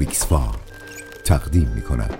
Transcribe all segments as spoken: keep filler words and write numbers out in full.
بیکسفا تقدیم می کند.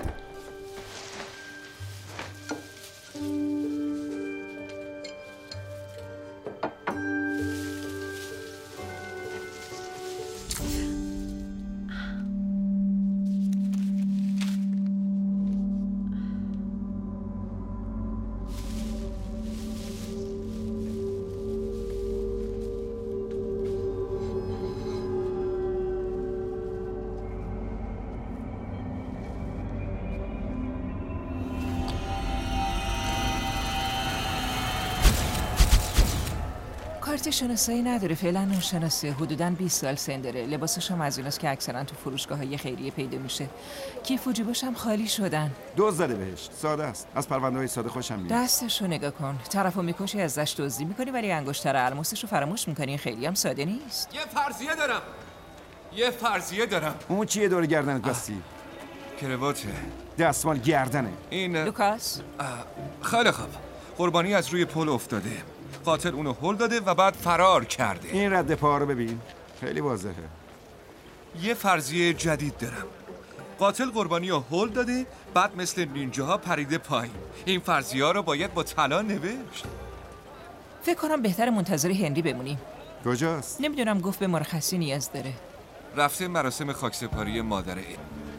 کارت شناسایی نداره، فعلا ناشناسه، حدوداً بیست سال سن داره، لباسش هم از ایناست که اکثرا تو فروشگاه‌های خیریه پیدا میشه. کیف و جیباش هم خالی شدن. دوز زده بهش، ساده است. از پرونده‌های ساده خوشم میاد. دستشو نگاه کن، طرفو میکشی ازش دزدی میکنی ولی انگشتر الماسشو فراموش میکنی. خیلی هم ساده نیست. یه فرضیه دارم یه فرضیه دارم اون چیه دور گردنت بستی؟ کرواته، دستمال گردنه. این لوکاس خیلی خوب. قربانی از روی پل افتاده، قاتل اونو هل داده و بعد فرار کرده. این رد پا رو ببین، خیلی واضحه. یه فرضیه جدید دارم. قاتل قربانی رو هل داده، بعد مثل نینجاها پریده پایین. این فرضیه ها رو باید با طلا نوشت. فکر کنم بهتر منتظر هنری بمونیم. کجاست؟ نمیدونم، گفت به مرخصی نیاز داره. رفته مراسم خاکسپاری مادر این.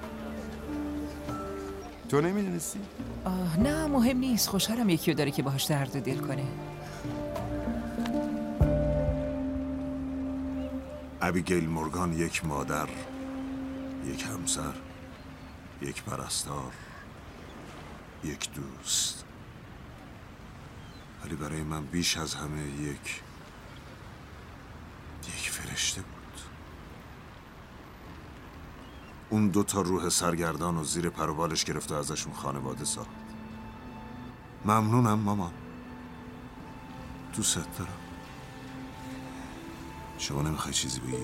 تو نمیدونستی؟ آه نه مهم نیست، خوشحالم یکی رو داره که باهاش درد دل کنه. ابیگیل مورگان یک مادر، یک همسر، یک پرستار، یک دوست، ولی برای من بیش از همه یک یک فرشته بود. اون دو تا روح سرگردان و زیر پر و بالش گرفت و ازشون خانواده ساخت. ممنونم مامان، دوست دارم. شما نمیخوای چیزی بگی؟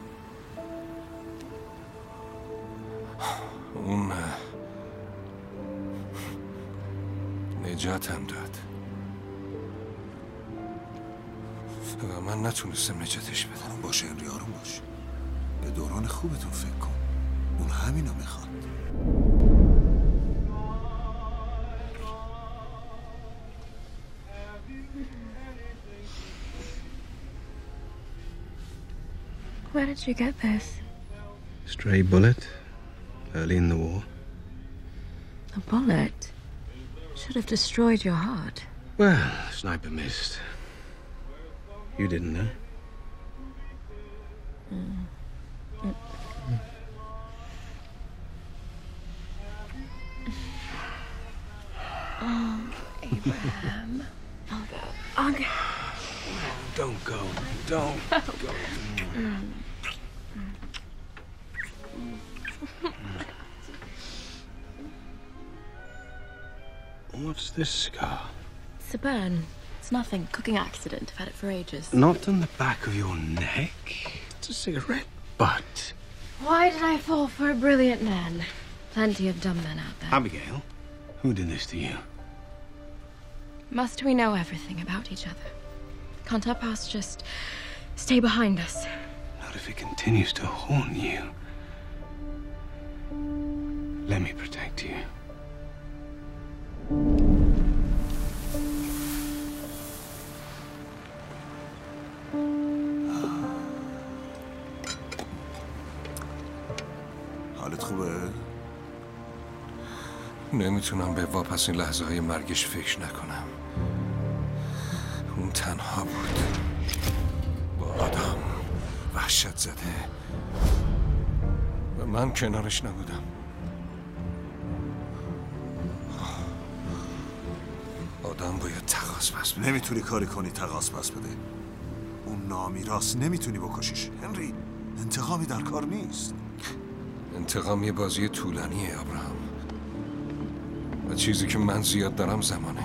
اون نجاتم داد و من نتونستم نجاتش بدم. آروم باش هنری، آروم باش. به دوران خوبتون فکر کن. اون همینو میخواد. Where did you get this? Stray bullet, early in the war. A bullet? Should have destroyed your heart. Well, sniper missed. You didn't know? Mm. Mm. Oh, Abraham. I'll go. I'll go. Don't go. Don't go. Mm. What's this scar? It's a burn. It's nothing. Cooking accident. I've had it for ages. Not on the back of your neck. It's a cigarette butt. Why did I fall for a brilliant man? Plenty of dumb men out there. Abigail, who did this to you? Must we know everything about each other? Can't our past just stay behind us? Not if it continues to haunt you. Let me protect you. حالت خوبه؟ نمیتونم به واپس این لحظه های مرگش فکر نکنم. اون تنها بود، با آدم، وحشت زده و من کنارش نبودم. آدم باید تقاص پس بده. نمیتونی کاری کنی تقاص پس بده. اون نامیراست، نمیتونی بکشیش. هنری، انتقامی در کار نیست. انتقام یه بازی طولانیه ابراهام، و چیزی که من زیاد دارم زمانه.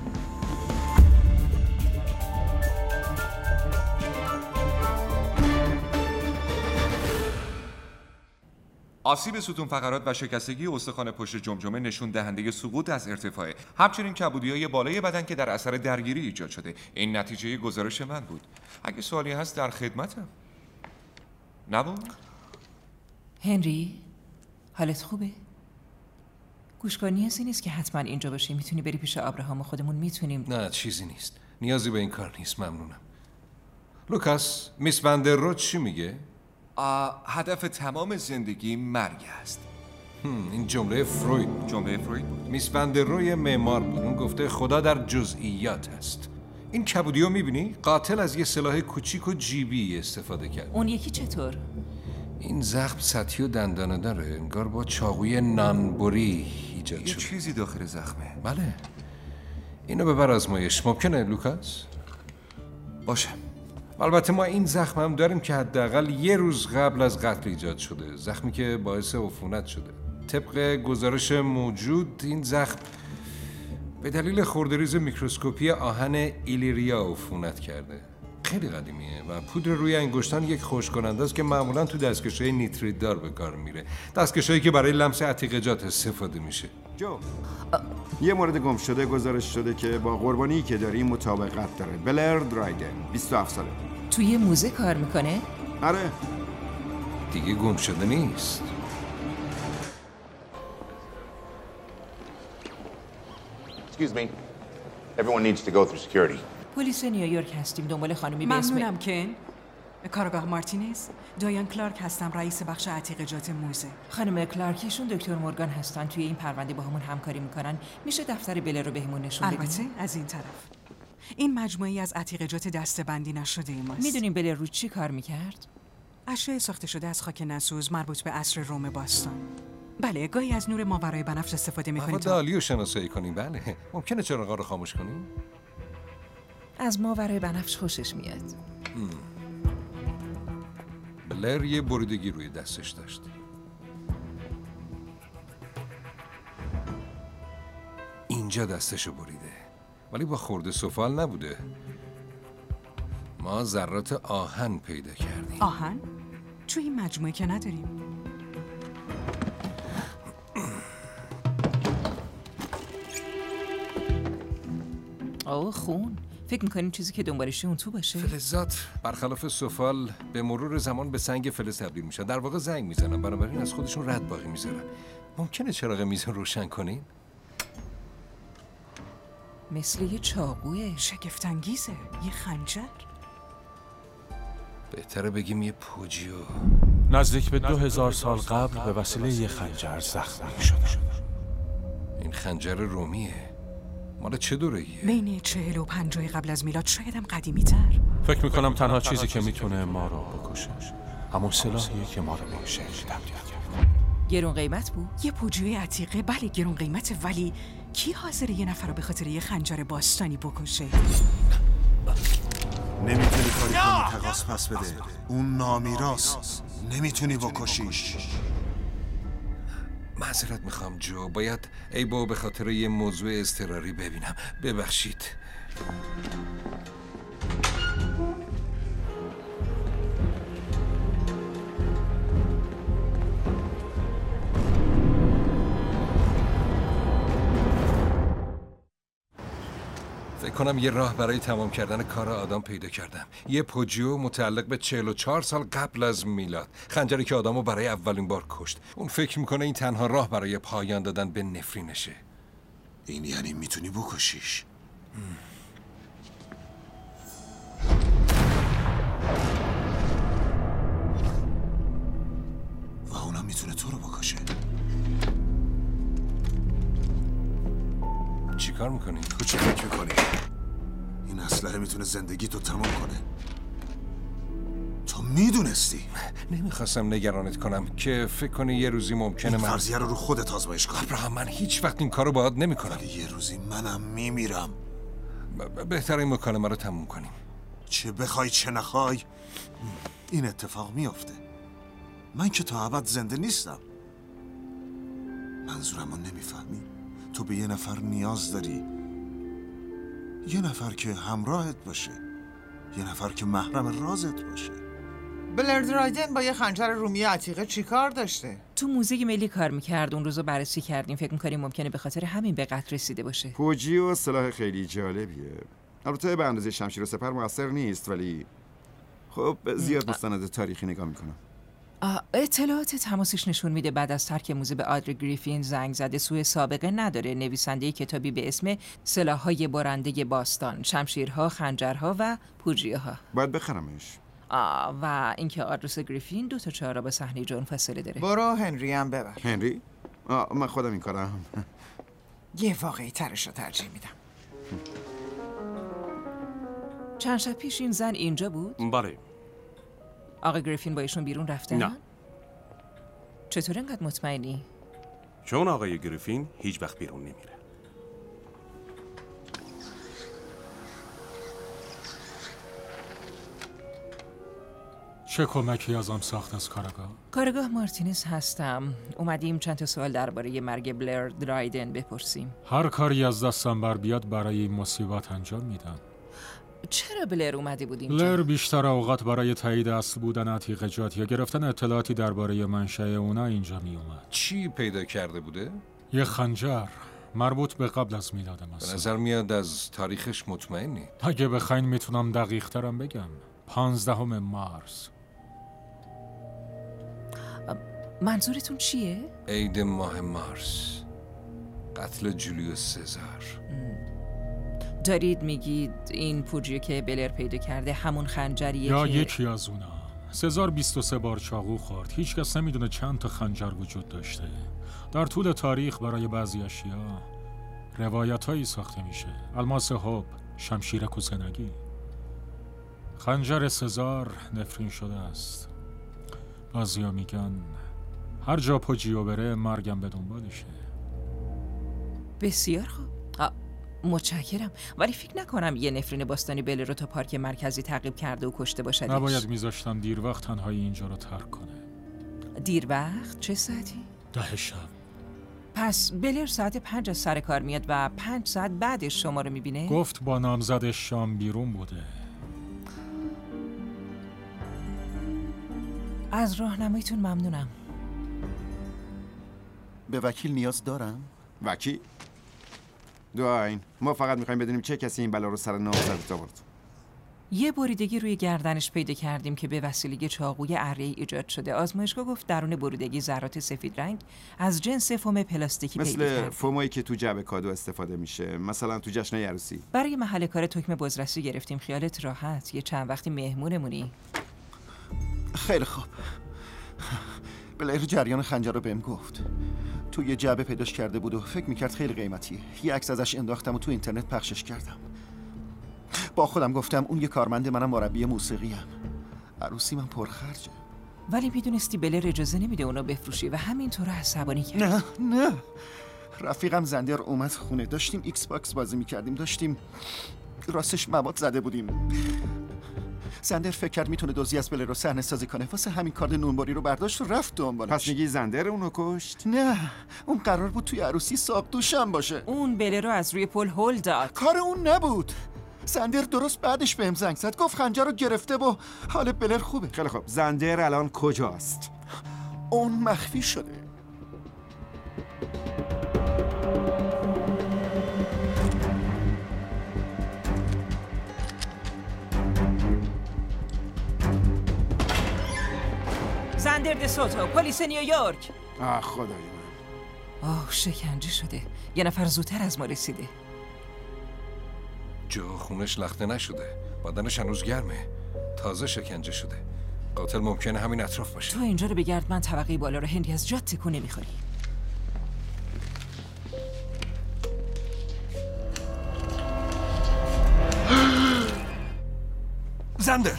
آسیب ستون فقرات و شکستگی استخوان پشت جمجمه نشون دهنده سقوط از ارتفاعه. همچنین کبودی‌های بالای بدن که در اثر درگیری ایجاد شده. این نتیجه گزارش من بود. اگه سوالی هست در خدمتم. نبود؟ هنری؟ حالت خوبه؟ گوشگاه نیازی نیست که حتما اینجا باشی. میتونی بری پیش آبراهام و خودمون میتونیم. نه چیزی نیست. نیازی به این کار نیست. ممنونم. لوکاس، میس وندررو چی میگه؟ هدف تمام زندگی مرگ است. این جمله فروید. جمله فروید؟ میس وندررو یه معمار بود. اون گفته خدا در جزئیات هست. این کبودیو میبینی؟ قاتل از یه سلاح کوچیک و جیبی استفاده کرد. اون یکی چطور؟ این زخم سطحی و دندانه داره. انگار با چاقوی نانبری ایجاد شده. یه چیزی داخل زخمه. بله. اینو ببر آزمایش. ممکنه لوکاس؟ باشه. البته ما این زخم هم داریم که حداقل یه روز قبل از قتل ایجاد شده. زخمی که باعث عفونت شده. طبق گزارش موجود این زخم به دلیل خورده‌ریز میکروسکوپی آهن ایلیریا عفونت کرده. خیلی قدیمیه و پودر روی انگشتان یک خشک‌کننده است که معمولا تو دستکش‌های نیتریت دار به کار میره. دستکشایی که برای لمس عتیقه‌جات استفاده میشه. جو یه مورد گم شده گزارش شده که با قربانی که داری مطابقت داره. بلر درایدن، بیست و هفت ساله. توی موزه کار میکنه؟ آره. دیگه گم شده نیست. Excuse me. Everyone needs to go through security. پلیس نیویورک هستیم. دنبال خانومی به اسم ممنونم کن. کارگاه مارتینز. دایان کلارک هستم، رئیس بخش عتیقه‌جات موزه. خانم کلارکشون دکتر مورگان هستن. توی این پرونده با همون همکاری میکنن. میشه دفتر بلر رو بهمون نشون بدین؟ البته از این طرف. این مجموعه‌ای از عتیقه‌جات دسته‌بندی نشده ماست. میدونیم بلر رو چی کار میکرد؟ اشیاء ساخته شده از خاک نسوز مربوط به عصر روم باستان. بله، گاهی از نور ماورای بنفش استفاده می‌کنیم تا دالی رو شناسایی کنیم. بله. ممکنه چراغا رو خاموش کنیم؟ از ماورای بنفش خوشش میاد. بلر یه بریدگی روی دستش داشت. اینجا دستشو بریده. ولی با خورده سفال نبوده. ما ذرات آهن پیدا کردیم. آهن؟ توی این مجموعه که نداریم. آه خون. فکر میکنین چیزی که دنبالشه اون تو باشه؟ فلزات برخلاف سفال به مرور زمان به سنگ فلز تبدیل میشن. در واقع زنگ میزنن، بنابراین از خودشون رد باقی میذارن. ممکنه چراغ میز روشن کنین؟ مثل یه چاقوه. شگفت‌انگیزه. یه خنجر. بهتره بگیم یه پوجیو. نزدیک به دو هزار سال قبل به وسیله یه خنجر زخمی شده. این خنجر رومیه. مال چه دوره‌ایه؟ بین چهل و پنجاه قبل از میلاد، شاید هم قدیمی تر. فکر میکنم تنها چیزی که میتونه ما رو بکشه همون سلاحیه که ما رو به شکل تبدیل کرد. گرون قیمت بود؟ یه پوجوی عتیقه. بله گرون قیمته، ولی کی حاضره یه نفر رو به خاطر یه خنجر باستانی بکشه؟ نمیتونی کاری کنی تقاص پس بده. اون نامیراست. نمیتونی بکشیش. معذرت میخوام جو. باید ایبو به خاطر یه موضوع اضطراری ببینم. ببخشید. فکر کنم یه راه برای تمام کردن کار آدم پیدا کردم. یه پوجیو متعلق به چهل و چهار سال قبل از میلاد. خنجری که آدمو برای اولین بار کشت. اون فکر میکنه این تنها راه برای پایان دادن به نفرینشه. این یعنی میتونی بکشیش. و اونم میتونه تو رو بکشه. چی کار میکنی؟ تو چی فکر میکنی؟ این اسلحه میتونه زندگی تو تمام کنه. تو میدونستی؟ نمیخواستم نگرانت کنم که فکر کنی یه روزی ممکنه این من فرضیه رو رو خودت آزمایش کن. ابراهام، من هیچ وقت این کارو باهات نمیکنم. ولی یه روزی منم میمیرم. بهتره این مکالمه رو تموم کنیم. چه بخوای چه نخوای این اتفاق میافته. من که تا ابد زنده نیستم. منظورمو نمیفهمی؟ تو به یه نفر نیاز داری. یه نفر که همراهت باشه. یه نفر که محرم رازت باشه. بلر درایدن با یه خنجر رومی عتیقه چی کار داشته؟ تو موزه ملی کار میکرد. اون روزو بررسی کردیم. فکر میکنیم ممکنه به خاطر همین به قتل رسیده باشه. پوجیو سلاح خیلی جالبیه. البته به اندازه شمشیر و سپر موثر نیست، ولی خب زیاد مستند تاریخی نگاه میکنم. اطلاعات تماسیش نشون میده بعد از ترک موزه به آدری گریفین زنگ زده. سوء سابقه نداره. نویسنده کتابی به اسم سلاح‌های برنده باستان، شمشیرها، خنجرها و پوجیه‌ها. باید بخرمش. آه و اینکه آدرس گریفین دو تا چهارراه با صحنه جون فاصله داره. برو هنری هم ببر. هنری؟ آه من خودم این کارم. یه واقعی ترش رو ترجیح میدم. چند شب پیش این زن اینجا بود؟ بله. آقا گریفین با ایشون بیرون رفته؟ نه. چطور انقدر مطمئنی؟ چون آقای گریفین هیچ وقت بیرون نمیره. چه کمکی ازم ساخت از کارگاه؟ کارگاه مارتینز هستم. اومدیم چند تا سوال درباره مرگ بلر درایدن بپرسیم. هر کاری از دستم بر بیاد برای این مصیبت انجام میدم. چرا بلر اومده بود اینجا؟ بلر بیشتر اوقات برای تایید اصل بودن عتیقه‌جات یا گرفتن اطلاعاتی درباره منشأ اونا اینجا می اومد. چی پیدا کرده بوده؟ یه خنجر مربوط به قبل از میلاد مسیح. به نظر میاد از تاریخش مطمئنی. اگه بخواین میتونم دقیق ترم بگم. پانزدهم مارس. منظورتون چیه؟ عید ماه مارس. قتل جولیوس سزار. دارید میگید این پوجیه که بلر پیدا کرده همون خنجریه یا که... یکی از اونا. سزار بیست و سه بار چاقو خورد. هیچ کس نمیدونه چند تا خنجر وجود داشته. در طول تاریخ برای بعضی اشیا روایت هایی ساخته میشه. الماس حب، شمشیر کوسنگی. خنجر سزار نفرین شده است. بعضیا میگن هر جا پوجیو بره مرگم به دنبالشه. بسیار خوب. متشکرم، ولی فکر نکنم یه نفرین باستانی بلر رو تا پارک مرکزی تعقیب کرده و کشته باشدش. نباید میذاشتم دیر وقت تنهایی اینجا رو ترک کنه. دیر وقت؟ چه ساعتی؟ ده شب. پس بلر ساعت پنج از سر کار میاد و پنج ساعت بعدش شما رو میبینه؟ گفت با نامزدش شام بیرون بوده. از راهنماییتون ممنونم. به وکیل نیاز دارم؟ وکیل؟ دواین ما فقط میخوایم بدونیم چه کسی این بلا رو سر نامزدت آورد. یه بریدگی روی گردنش پیدا کردیم که به وسیله چاقوی اره‌ای ایجاد شده. آزمایشگاه گفت درون بریدگی ذرات سفید رنگ از جنس فوم پلاستیکی پیدا کرد. مثل فومایی که تو جعبه کادو استفاده میشه، مثلا تو جشن عروسی. برای محل کار تکمه بازرسی گرفتیم. خیالت راحت، یه چند وقتی مهمونمونی. خیلی خوب. بلر جریان خنجر رو بهم گفت. تو یه جعبه پیداش کرده بود و فکر میکرد خیلی قیمتیه. یه عکس ازش انداختم و تو اینترنت پخشش کردم. با خودم گفتم اون یه کارمند، منم مربی موسیقی ام. عروسی من پرخرجه. ولی میدونستی بلر اجازه نمیده اونو بفروشی و همینطور عصبانی کرد. نه نه رفیقم زندر اومد خونه، داشتیم ایکس باکس بازی میکردیم، داشتیم راستش مواد زده بودیم. زندر فکر کرد میتونه دزدی از بلر رو صحنه سازی کنه، واسه همین کارت نونباری رو برداشت و رفت دنبالش. پس میگی زندر اونو کشت؟ نه، اون قرار بود توی عروسی ساق دوشم باشه. اون بلر رو از روی پل هول داد. کار اون نبود. زندر درست بعدش بهم زنگ زد، گفت خنجر رو گرفته و حال بلر خوبه. خیلی خوب، زندر الان کجاست؟ اون مخفی شده. زندر دسوتو، پلیس نیویورک. آه خدای من. آه شکنجه شده. یه نفر زودتر از ما رسیده. جو خونش لخته نشده، بدنش هنوز گرمه، تازه شکنجه شده. قاتل ممکنه همین اطراف باشه. تو اینجا رو بگرد، من طبقه بالا رو هندی از جات تکون نمیخوری. زندر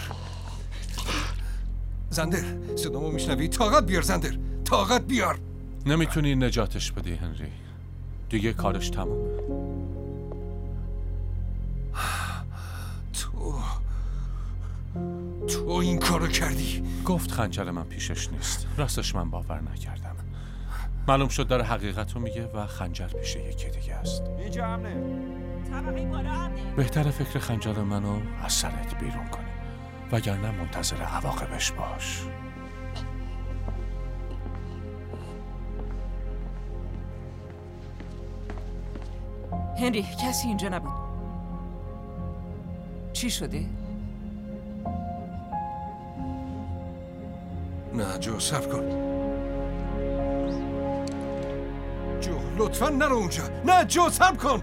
زندر صدامو میشنوی؟ طاقت بیار زندر، طاقت بیار. نمیتونی نجاتش بدی هنری، دیگه کارش تمومه. تو تو این کارو کردی؟ گفت خنجر من پیشش نیست. راستش من باور نکردم. معلوم شد داره حقیقت رو میگه و خنجر پیش یکی دیگه است. اینجا امنه. طبقه بالا امنه. بهتره فکر خنجر منو از سرت بیرون کنی، وگرنه منتظر عواقبش باش. هنری، کسی اینجا نبود. چی شده؟ نه جو صبر کن. جو لطفا نرو اونجا. نه جو صبر کن.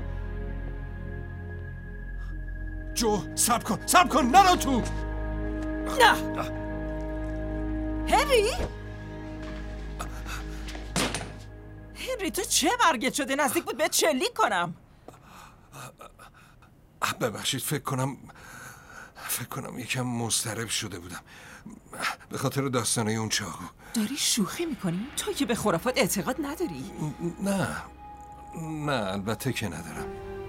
جو صبر کن صبر کن نرو تو. نه هنری؟ هنری تو چه مرگت شده؟ نزدیک بود بهت شلیک کنم. ببخشید فکر کنم فکر کنم یکم مضطرب شده بودم به خاطر داستانه اون چاقو. داری شوخی میکنی؟ تو که به خرافات اعتقاد نداری؟ نه نه البته که ندارم.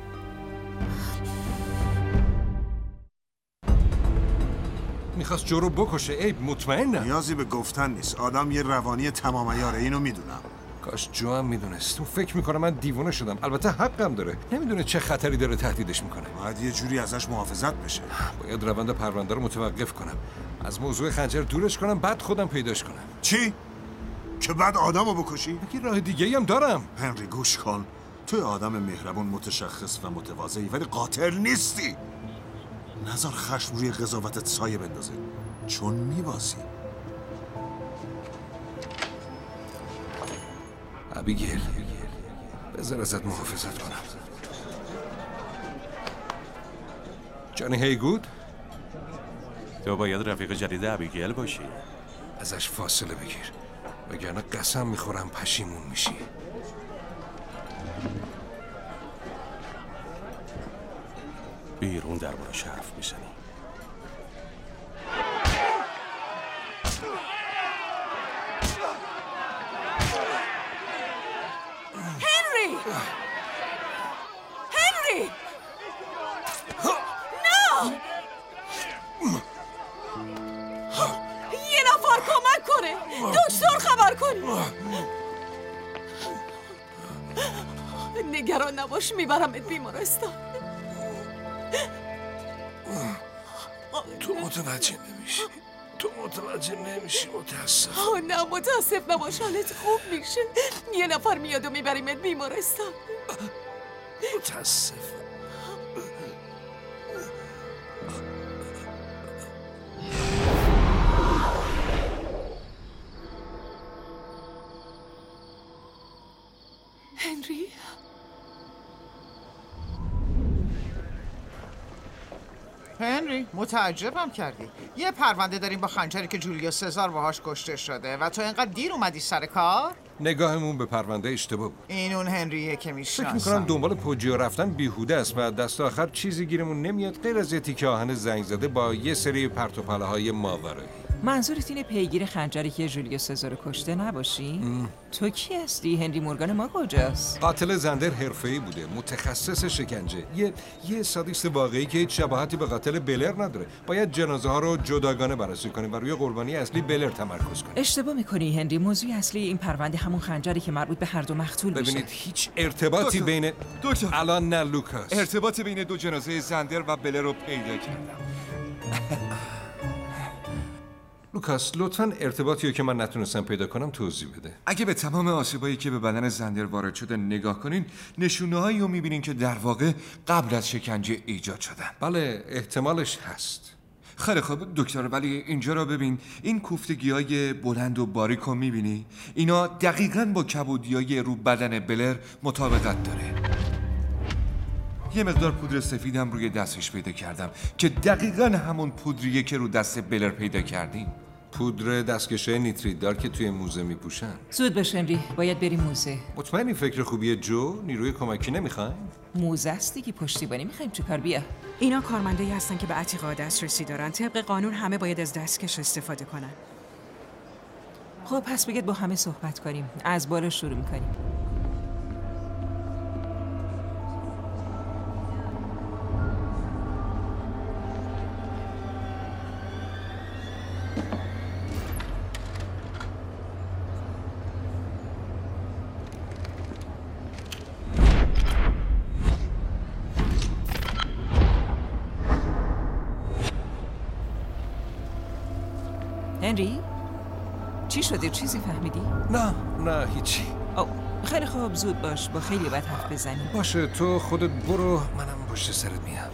میخواست جو رو بکشه. عیب مطمئنم. نیازی به گفتن نیست. آدم یه روانی تمام عیاره. اینو میدونم. کاش جو هم میدونست. اون فکر میکنه من دیوونه شدم. البته حقم داره. نمیدونه چه خطری داره تهدیدش میکنه. باید یه جوری ازش محافظت بشه. باید روند پرونده رو متوقف کنم. از موضوع خنجر دورش کنم بعد خودم پیداش کنم. چی؟ که بعد آدمو بکشی؟ مگه راه دیگه‌ای هم دارم؟ هنری گوش کن. توی آدم مهربون متشخص و متواضعی ولی قاتل نیستی. نذار خشم روی قضاوتت سایه بندازه چون میبازی. ابیگیل بذار ازت محافظت کنم. جانی هیگود تو باید رفیق جدید ابیگیل باشی. ازش فاصله بگیر وگرنه قسم میخورم پشیمون میشی. بیرون دربارش حرف میزنی. هنری! هنری! نه! یه نفر کمک کنه! دکتر خبر کنی! نگران نباش میبرمت بیمارستان. تو متوجه نمیشی. تو متوجه نمیشی. متاسف. آه نه متاسف نباش. حالت خوب میشه. یه نفر میاد و میبریمت بیمارستان. متاسف. هنری؟ هنری متعجبم کردی. یه پرونده داریم با خنجری که جولیوس سزار باهاش کشته شده و تو اینقدر دیر اومدی سر کار؟ نگاهمون به پرونده اشتباه بود. این اون هنریه که میشناسم. فکر میکنم دنبال پوجیو رفتن بیهوده است و دست آخر چیزی گیرمون نمیاد غیر از یه تیکه آهن زنگ زده با یه سری پرت و پله های ماورایی. منظورت اینه پیگیر خنجری که جولیوس سزار کشته نباشی؟ ام. تو کی هستی؟ هنری مورگان ما کجاست؟ قاتل زندر حرفه‌ای بوده، متخصص شکنجه. یه یه سادیست واقعی که هیچ شباهتی به قاتل بلر نداره. باید جنازه ها رو جداگانه بررسی کنیم و روی قربانی اصلی بلر تمرکز کنیم. اشتباه می‌کنی هنری. موضوع اصلی این پرونده همون خنجری که مربوط به هر دو مقتول میشه. ببینید هیچ ارتباطی دکتر. بین دکتر الان نه لوکاس. ارتباطی بین دو جنازه زندر و بلر رو پیدا کردم. لوکاس لطفاً ارتباطی رو که من نتونستم پیدا کنم توضیح بده. اگه به تمام آسیبایی که به بدن زندر وارد شده نگاه کنین، نشونه‌هایی رو می‌بینین که در واقع قبل از شکنجه ایجاد شدن. بله احتمالش هست. خیلی خوب دکتر، ولی اینجا رو ببین. این کوفتگی‌های بلند و باریک رو می‌بینی؟ اینا دقیقاً با کبودیای رو بدن بلر مطابقت داره. یه مقدار پودر سفیدم روی دستش پیدا کردم که دقیقاً همون پودریه که رو دست بلر پیدا کردیم. پودر دستکشه نیتریتدار که توی موزه میپوشن. زود بش هنری، باید بریم موزه. مطمئنی فکر خوبیه جو؟ نیروی کمکی نمیخوایم؟ موزه است دیگه، پشتیبانی میخوایم چیکار؟ بیا. اینا کارمندایی هستن که به عتیقه‌ها دسترسی دارن. طبق قانون همه باید از دستکش استفاده کنن. خب پس بگید با همه صحبت کنیم. از بالا شروع میکنیم. هنری؟ چی شده؟ چیزی فهمیدی؟ نه نه هیچی. او خیلی خوب، زود باش، با خیلی باید حرف بزنیم. باشه تو خودت برو، منم پشت سرت میام.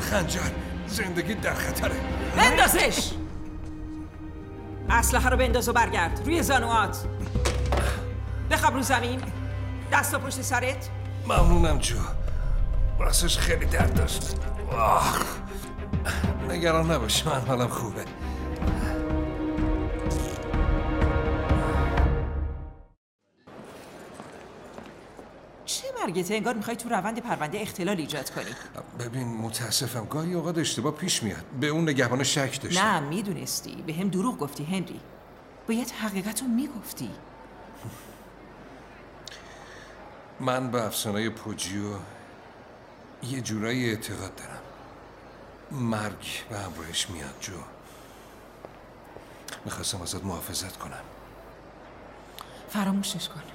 خنجر، زندگی در خطره. بندازش! اسلحه رو بنداز و برگرد روی زانوات. بخواب رو زمین. دستا پشت سرت. ممنونم جو. راستش خیلی درد داشت. آه. نگران نباش، من حالم خوبه. چه مرگته؟ انگار میخوای تو روند پرونده اختلال ایجاد کنی. ببین متاسفم، گاهی اوقات اشتباه پیش میاد. به اون نگهبان شک داشتم. نه میدونستی، به هم دروغ گفتی هنری. باید حقیقت رو میگفتی. من به افسانه پوجیو یه جورایی اعتقاد دارم. مرگ به همراهش میاد جو. میخواستم ازت محافظت کنم. فراموشش کن.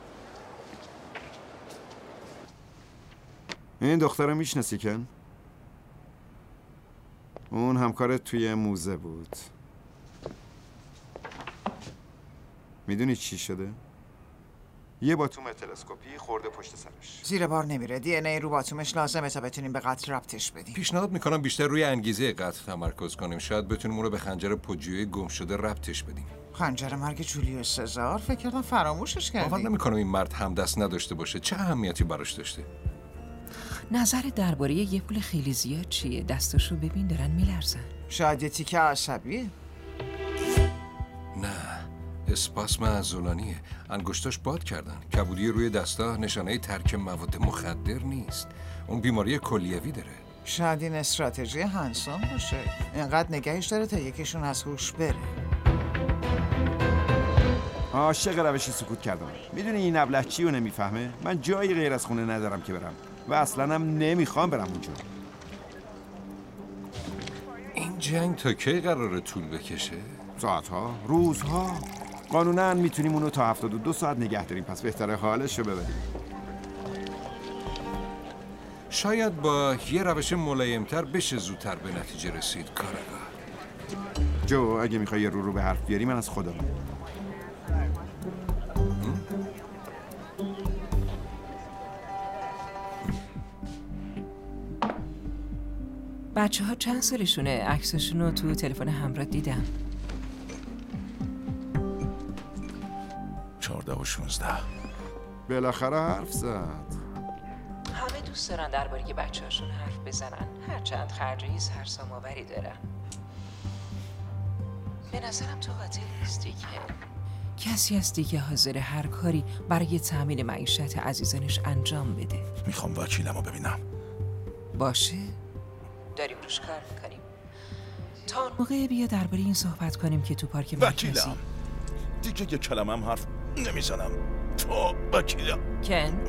این دختر میشناسی کن؟ اون همکارت توی موزه بود. میدونی چی شده؟ یه باتوم تلسکوپی خورده پشت سرش. زیر بار نمیره. دی ان ای رو باتومش لازمه تا بتونیم به قتل ربطش بدیم. پیشنهاد میکنم بیشتر روی انگیزه قتل تمرکز کنیم. شاید بتونیم اون رو به خنجر پوجیوی گم شده ربطش بدیم. خنجر مرگ جولیوس سزار؟ فکر کردم فراموشش کردی. باور نمیکنم این مرد همدست نداشته باشه. چه اهمیتی براش داشته؟ نظر درباره یه پول خیلی زیاد چیه؟ دستاشو ببین دارن میلرزن. شاید یه تیکه عصبیه. نه، اسپاسم عضلانیه. انگشتاش باد کردن. کبودی روی دستا نشانه ترک مواد مخدر نیست. اون بیماری کلیوی داره. شاید این استراتژی هنسان باشه. اینقدر نگهش داره تا یکیشون از هوش بره. عاشق روش سکوت کردم. میدونی این ابله چی رو نمیفهمه؟ من جایی غیر از خونه ندارم که برم و اصلا هم نمیخوام برم اونجا. این جنگ تا کی قراره طول بکشه؟ ساعتها، روزها. قانونا میتونیم اونو تا هفتاد و دو ساعت نگه داریم، پس بهتره حالش رو ببریم. شاید با یه روش ملایمتر بشه زودتر به نتیجه رسید. کارگاه جو، اگه میخوای رو رو به حرف بیاری من از خودم. بچه ها چند سالشونه؟ عکسشون رو تو تلفن همراه دیدم. چهارده و شونزده. بالاخره حرف زد. همه دوست دارن درباره بچه هاشون حرف بزنن، هرچند خرجی سرسام آوری دارن. به نظرم تو قاتل نیستی که کسی هستی که حاضر هر کاری برای تأمین معیشت عزیزانش انجام بده. میخوام وکیلمو ببینم. باشه، داریم روش کار میکنیم. تا اون موقع بیا درباره این صحبت کنیم که تو پارک مرکزی. وکیلم دیگه یه کلمه هم حرف نمیزنم. تو وکیلم. کن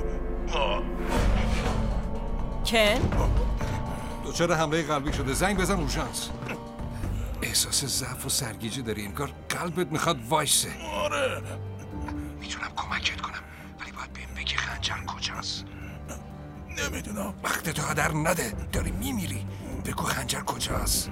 کن دوچار حمله قلبی شده. زنگ بزن اورژانس. احساس ضعف و سرگیجه داری. انگار قلبت میخواد وایسه. آره میتونم کمکت کنم ولی باید بهم بگی خنجر کجاست. نمیدونم. وقت تو هدر نده، داری میمیری. بگو خنجر کجاست.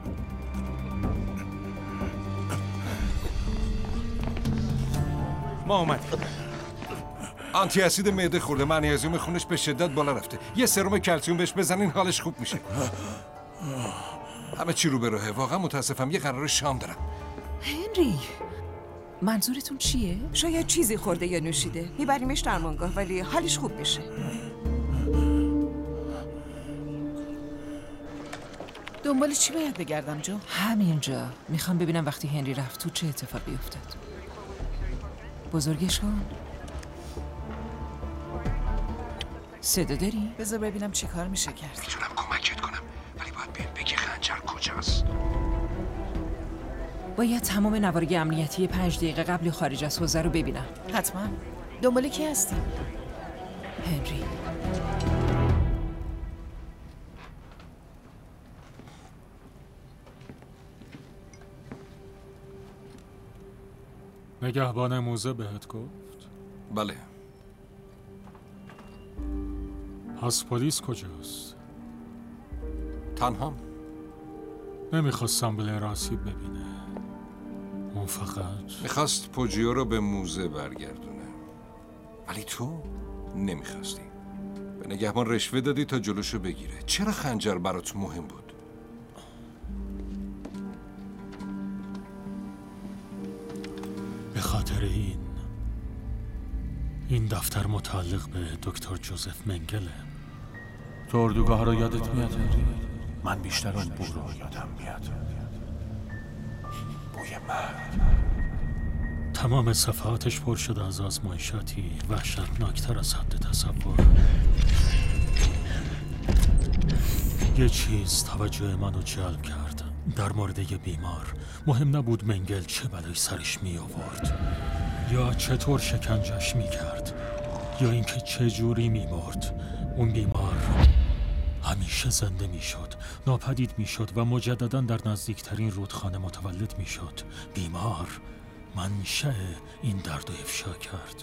ما اومدیم. آنتی اسید معده خورده، منیزیم خونش به شدت بالا رفته. یه سرم کلسیم بهش بزنین حالش خوب میشه. همه چی رو به راهه. واقعا متاسفم، یه قرار شام دارم. هنری، منظورتون چیه؟ شاید چیزی خورده یا نوشیده. میبریمش درمانگاه ولی حالش خوب میشه. دنبال چی باید بگردم جو؟ همینجا. میخوام ببینم وقتی هنری رفت تو چه اتفاقی افتاد. بزرگش کن. صدا داری؟ بذار ببینم چی کار میشه کرد. میتونم کمکت کنم ولی باید بهم بگی خنجر کجاست. باید تمام نوارگ امنیتی پنج دقیقه قبل خارج از حوزه رو ببینم. حتما. دنبال کی هستی؟ هنری. نگهبان موزه بهت گفت؟ بله. پس پلیس کجاست؟ تنها. نمیخواستم بله راسیب ببینه. اون فقط میخواست پوجیو رو به موزه برگردونه ولی تو نمیخواستی. به نگهبان رشوه دادی تا جلوشو بگیره. چرا خنجر برات مهم بود؟ به خاطر این این دفتر متعلق به دکتر جوزف منگله. تو اردوگاه رو یادت میاد هنری؟ من بیشتر اون بو رو یادم میاد. بوی مرگ. تمام صفحاتش پر شده از آزمایشاتی وحشتناکتر از حد تصور. یه چیز توجه منو جلب کرد. در مورد یه بیمار مهم نبود منگل چه بلایی سرش می آورد یا چطور شکنجش می کرد یا اینکه چه جوری می مرد. اون بیمار همیشه زنده می شد، ناپدید می شد و مجددا در نزدیکترین رودخانه متولد می شد. بیمار منشأ این درد و افشا کرد.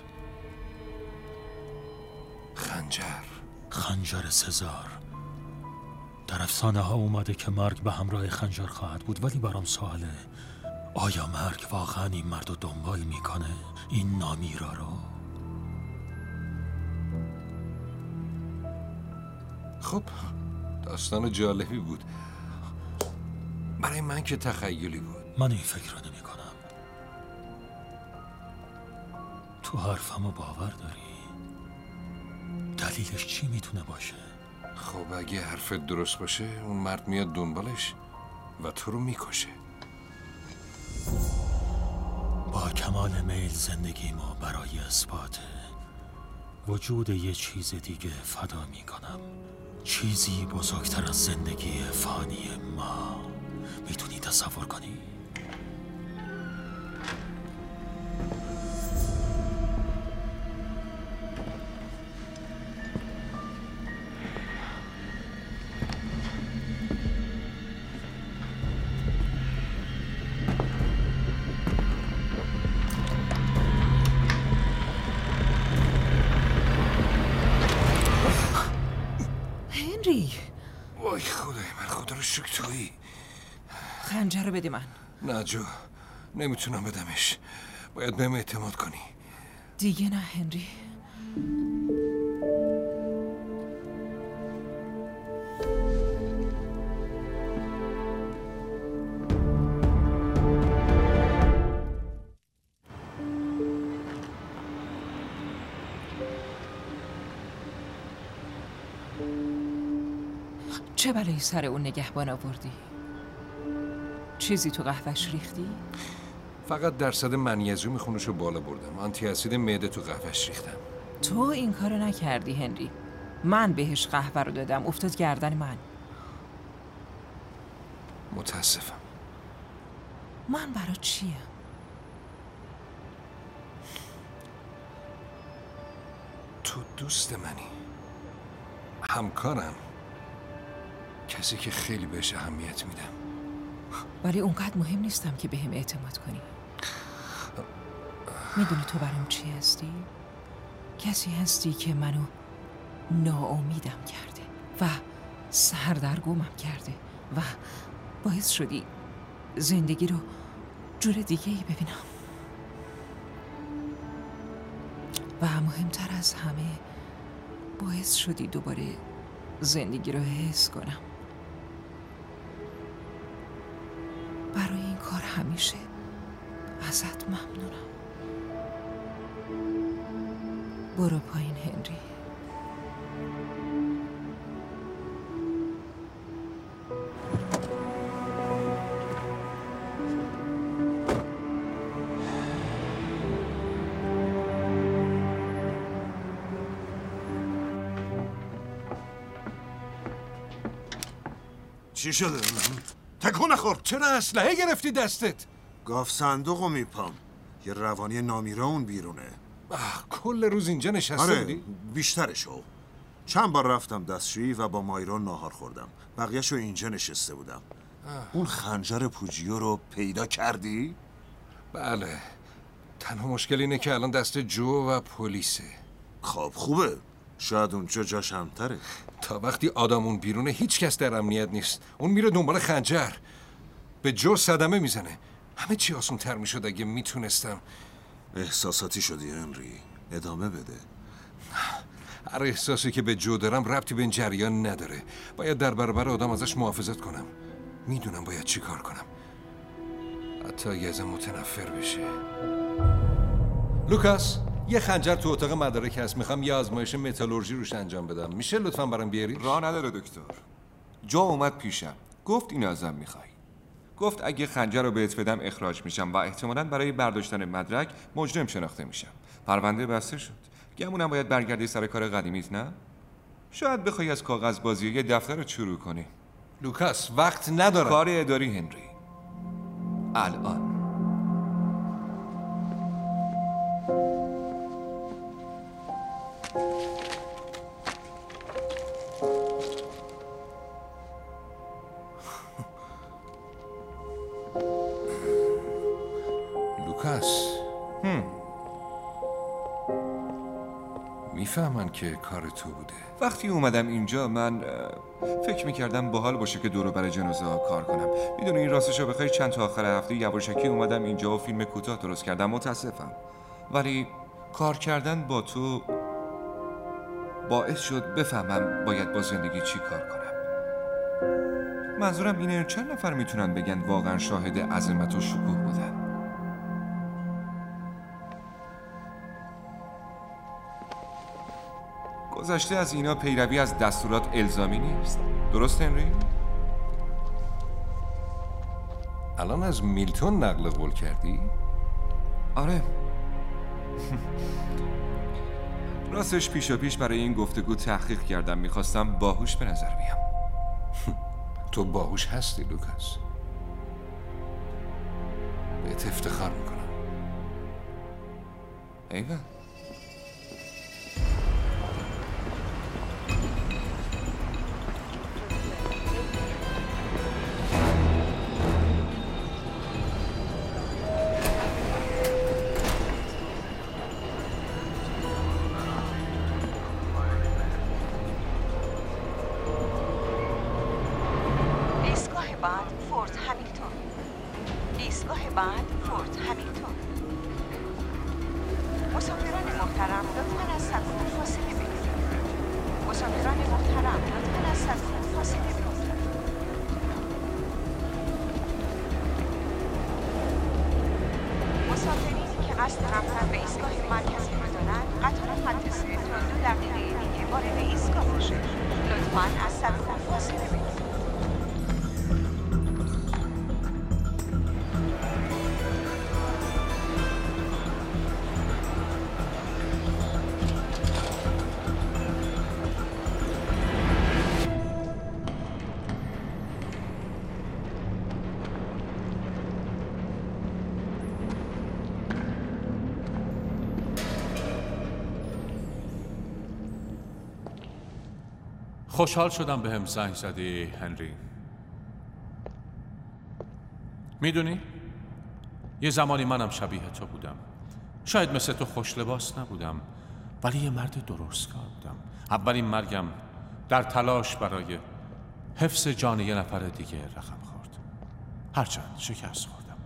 خنجر خنجر سزار. در افسانه ها اومده که مرگ به همراه خنجر خواهد بود، ولی برام سواله آیا مرگ واقعا این مرد رو دنبال میکنه؟ این نامیرا رو؟ خب داستان جالبی بود. برای من که تخیلی بود. من این فکر رو نمی کنم. تو حرفمو باور داری؟ دلیلش چی میتونه باشه؟ خب اگه حرفت درست باشه اون مرد میاد دنبالش و تو رو میکشه. با کمال میل زندگیمو برای اثبات وجود یه چیز دیگه فدا میکنم. چیزی بزرگتر از زندگی فانی ما. میتونی تصور کنی؟ وای خدای من، خدا رو شکر تویی. خنجر رو بده من. نه جو، نمیتونم بدمش. باید بهم اعتماد کنی. دیگه نه هنری. چه بلایی سر اون نگهبان آوردی؟ چیزی تو قهوه‌اش ریختی؟ فقط درصد منیزیم خونشو بالا بردم. آنتی اسید معده تو قهوه‌اش ریختم. تو این کارو نکردی هنری. من بهش قهوه رو دادم، افتاد گردن من. متاسفم. من برای چیه؟ تو دوست منی، همکارم، کسی که خیلی بهش اهمیت میدم. ولی اونقدر مهم نیستم که بهم اعتماد کنی. میدونی تو برام چی هستی؟ کسی هستی که منو ناامیدم کرده و سردرگمم کرده و باعث شدی زندگی رو جور دیگه ای ببینم. و مهمتر از همه باعث شدی دوباره زندگی رو حس کنم. برای این کار همیشه ازت ممنونم. برو پایین هنری. چی شده؟ تکون نخور. چرا اسلحه گرفتی دستت؟ گاف صندوقو میپام. یه روانی نامیرا اون بیرونه. آه، کل روز اینجا نشسته آره بودی؟ بیشترشو. چند بار رفتم دستشویی و با مایرون ناهار خوردم. بقیهشو اینجا نشسته بودم. آه. اون خنجر پوجیو رو پیدا کردی؟ بله. تنها مشکل اینه که الان دست جو و پلیسه. خب خوبه. شاید اونجا جاش همتره. تا وقتی آدمون بیرونه هیچ کس در امنیت نیست. اون میره دنبال خنجر. به جو صدمه میزنه. همه چی آسون تر میشد اگه میتونستم. احساساتی شدی هنری. ادامه بده. هر احساسی که به جو دارم ربطی به این جریان نداره. باید در برابر آدم ازش محافظت کنم. میدونم باید چی کار کنم، حتی اگه ازم متنفر بشه. لوکاس، یه خنجر تو اتاق مدارک هست، میخوام یه آزمایش متالورژی روش انجام بدم. میشه لطفاً برام بیاری؟ راه نداره دکتر. جو اومد پیشم، گفت اینو ازم میخوای. گفت اگه خنجر رو بهت بدم اخراج میشم و احتمالاً برای برداشتن مدرک مجرم شناخته میشم. پرونده بسته شد. گمونم باید برگردی سر کار قدیمیت، نه؟ شاید بخوای از کاغذ بازی یه دفتر رو شروع کنی. لوکاس، وقت ندارم. کار اداری هنری. الان. لوکاس. هم. میفهمن که کار تو بوده. وقتی اومدم اینجا من فکر میکردم باحال باشه که دور و بر جنازه ها کار کنم. میدونی این راستشو بخوای چند تا آخر هفته یواشکی اومدم اینجا و فیلم کوتاه درست کردم. متاسفم، ولی کار کردن با تو باعث شد بفهمم باید با زندگی چی کار کنم. منظورم اینه چند نفر میتونن بگن واقعا شاهد عظمت و شکوه بودن؟ گذشته از اینا پیروی از دستورات الزامی نیست. درست هنری؟ الان از میلتون نقل قول کردی؟ آره. راستش پیشا پیش برای این گفتگو تحقیق کردم. میخواستم باهوش به نظر بیام. تو باهوش هستی لوکاس. بهت افتخار میکنم. ایوه. خوشحال شدم به هم زنگ زدی هنری. میدونی؟ یه زمانی منم شبیه تو بودم. شاید مثل تو خوش لباس نبودم، ولی یه مرد درستکار بودم. اولین مرگم در تلاش برای حفظ جان یه نفر دیگه رقم خورد. هرچند شکست خوردم.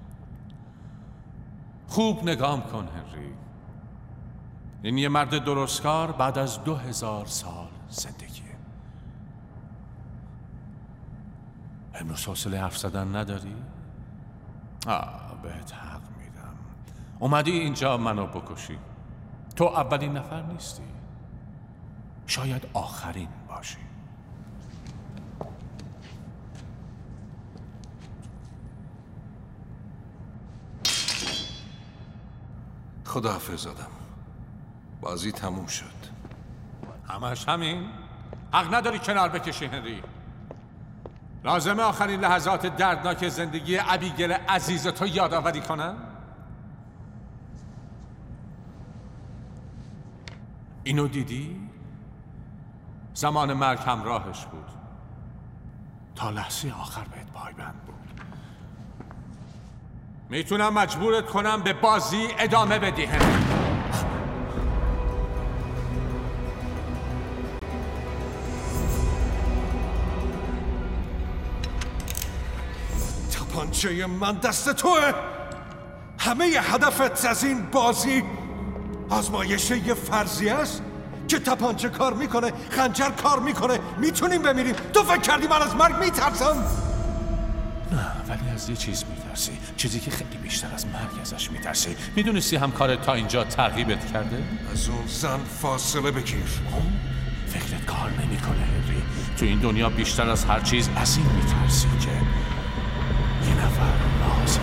خوب نگام کن هنری. این یه مرد درستکار بعد از دو هزار سال زندگی. امروز حوصله حرف زدن نداری؟ آه بهت حق میدم. اومدی اینجا منو بکشی. تو اولین نفر نیستی، شاید آخرین باشی. خداحافظ آدم. بازی تموم شد. همش همین؟ حق نداری کنار بکشی هنری. لازمه آخرین لحظات دردناک زندگی ابیگل عزیز تو یادآوری کنم؟ اینو دیدی؟ زمان مرگ همراهش بود. تا لحظه آخر بهت پایبند بود. میتونم مجبورت کنم به بازی ادامه بدی هنری. تپانچه من دست توه. همه هدفت از این بازی آزمایش یه فرضی است؟ که تپانچه کار میکنه، خنجر کار میکنه، میتونیم بمیریم. تو فکر کردی من از مرگ میترسم؟ نه، ولی از یه چیز میترسی، چیزی که خیلی بیشتر از مرگ ازش میترسی. میدونستی همکارت تا اینجا ترغیبت کرده؟ از اون زن فاصله بگیر. فکرت کار نمیکنه هنری. تو این دنیا بیشتر از هر چیز از این میترسی که یه نفر رازت.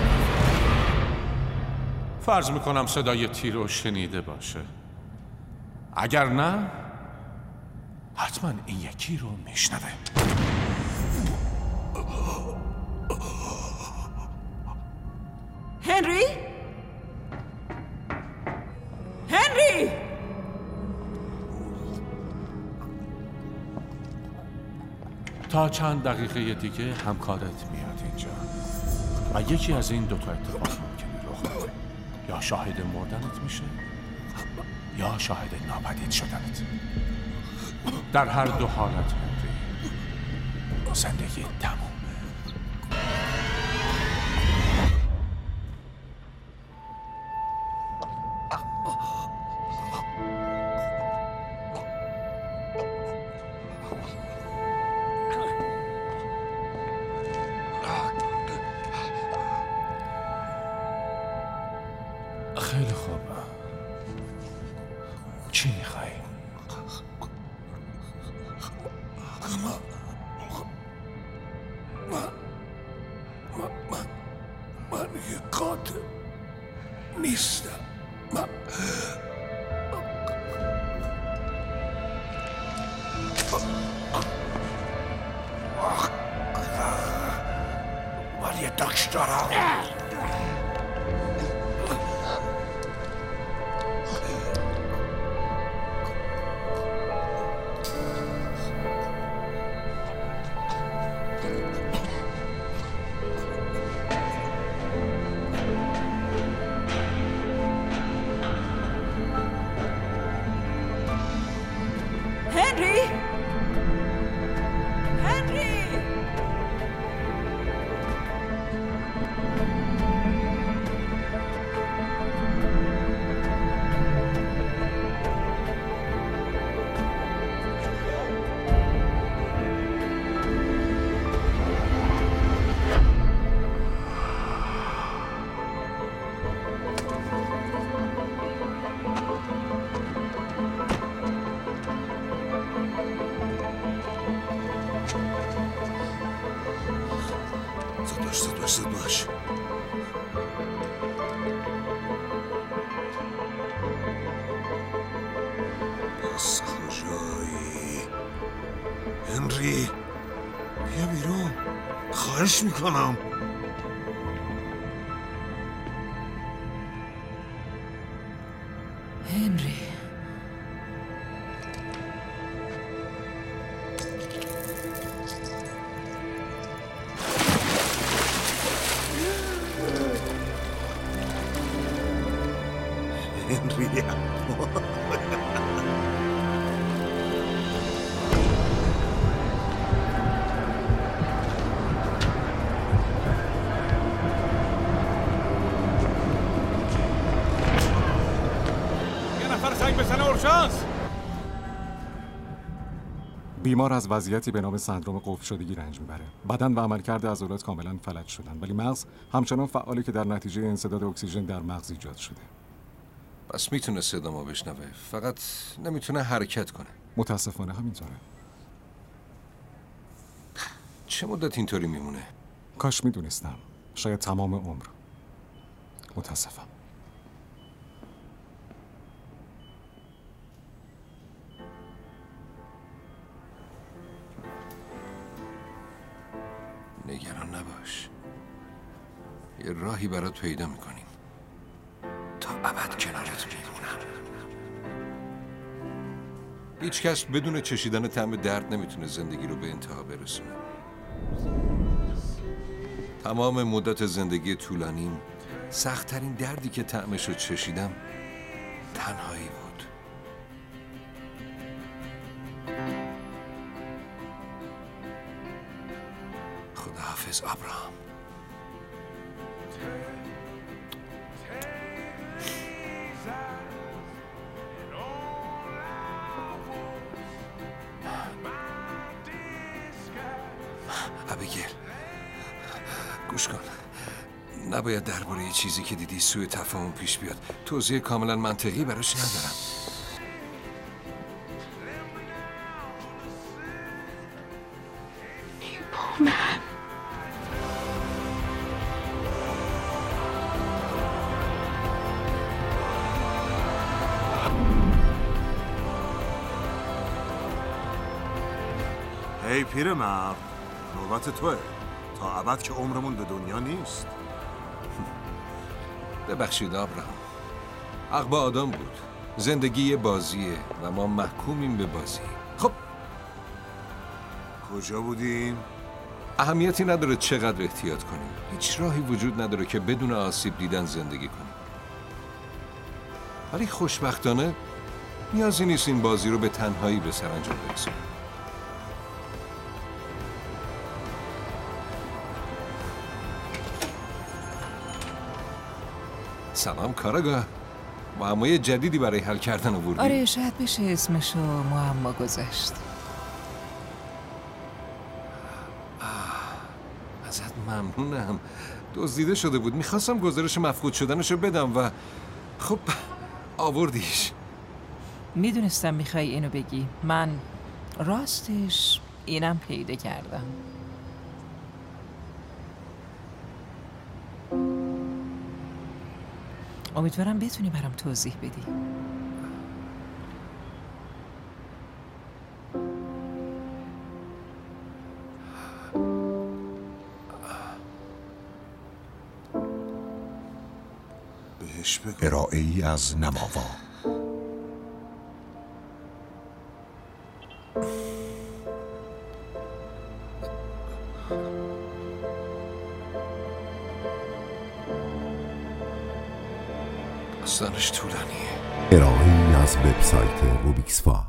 فرض میکنم صدای تیر رو شنیده باشه. اگر نه حتما این یکی رو میشنوه. هنری؟ هنری! تا چند دقیقه دیگه همکارت میاد اینجا و یکی از این دوتا اتفاق ممکنه رخ بده. یا شاهد مردنت میشه یا شاهد ناپدید شدنت. در هر دو حالت هنری زندگی تموم. خیلی خوب. چی میخوای؟ من من من من یه قاتل نیستم. من من یه دکترم. هنری! هنری! صد باش صد باش. بس کجایی؟ هنری بیا بیرون، خواهش میکنم. هنری هنری یه نفر سنگ بزنه اورژانس. بیمار از وضعیتی به نام سندرم قفل شدگی رنج میبره. بدن و عملکرد عضلات کاملا فلج شدن، ولی مغز همچنان فعالی که در نتیجه انسداد اکسیژن در مغز ایجاد شده. پس میتونه صدامو بشنوه، فقط نمیتونه حرکت کنه. متاسفانه همینطوره. چه مدت اینطوری میمونه؟ کاش میدونستم. شاید تمام عمر. متاسفم. نگران نباش، یه راهی برات پیدا میکنیم. تا ابد کنارت میمونم. هیچ کس بدون چشیدن طعم درد نمیتونه زندگی رو به انتها برسونه. تمام مدت زندگی طولانیم سخت‌ترین دردی که طعمش رو چشیدم تنهایی بود. خداحافظ ابراهام. ابیگل گوش کن، نباید درباره یه چیزی که دیدی سوء تفاهم پیش بیاد. توضیح کاملا منطقی براش ندارم. هی پیرمرد، نوبت توه. تا ابد که عمرمون به دنیا نیست. ببخشید آبراهام، حق با آدم بود. زندگی یه بازیه و ما محکومیم به بازی. خب کجا بودیم؟ اهمیتی نداره چقدر احتیاط کنیم. هیچ راهی وجود نداره که بدون آسیب دیدن زندگی کنیم. ولی خوشبختانه نیازی نیست این بازی رو به تنهایی به سرانجام برسونیم. سلام کاراگاه، معمای جدیدی برای حل کردن آوردی؟ آره شاید بشه اسمشو معما گذاشت. ازت ممنونم. دزدیده شده بود، میخواستم گزارش مفقود شدنشو بدم و خب آوردیش. میدونستم میخوای اینو بگی. من راستش اینم پیدا کردم. امیدوارم بتونی برام توضیح بدی. بهش بگو. ارائه ای از نماوا. داستانش طولانیه. ارائه ای از وبسایت روبیکسفا.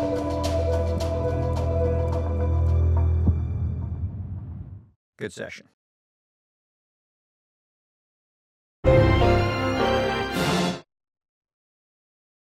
Good session.